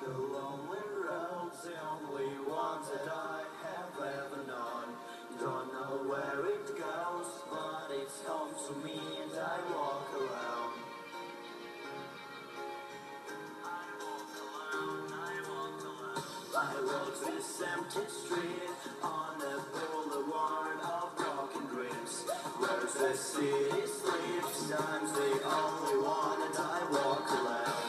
the lonely roads, the only ones that I have ever known. Don't know where it goes, but it's home to me and I walk around. I walk this empty street on a boulevard of broken dreams, where the city sleeps. Time's the only one and I walk alone.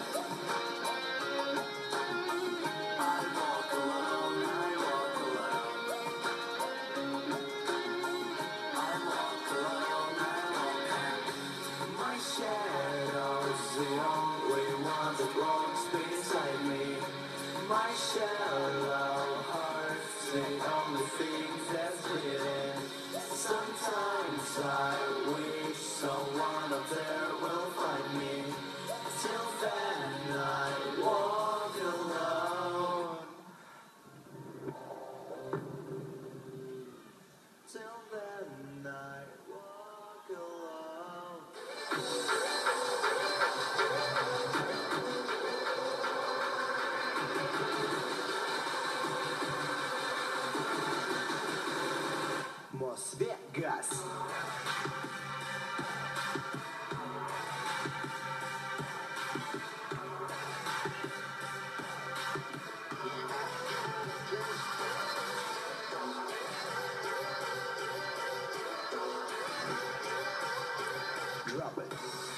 I walk alone, I walk alone. I walk alone, I walk alone. My shadow's the only one that walks beside me. My shallow heart's the only thing that's bleeding. Sometimes I wish someone up there will find me. Till then I walk alone. Till then I walk alone. Мосвегас. Drop it.